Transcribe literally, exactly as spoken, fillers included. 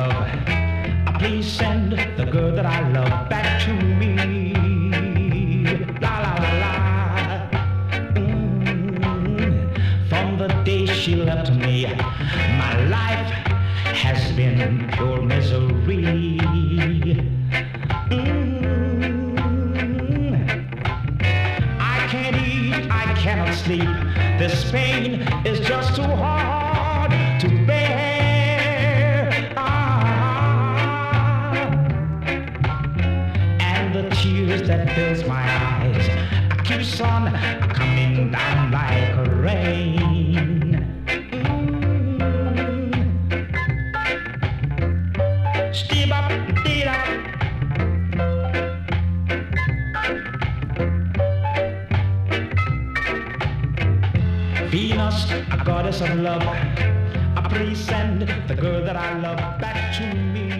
love, please send the girl that I love back to me. La la la la. Mm. From the day she left me, my life has been pure misery. Mm. I can't eat, I cannot sleep. This pain is just too hard to bear. Ah. And the tears that fills my eyes keeps on coming down like rain. Mm. Step up, did up. Venus, a goddess of love, please send the girl that I love back to me.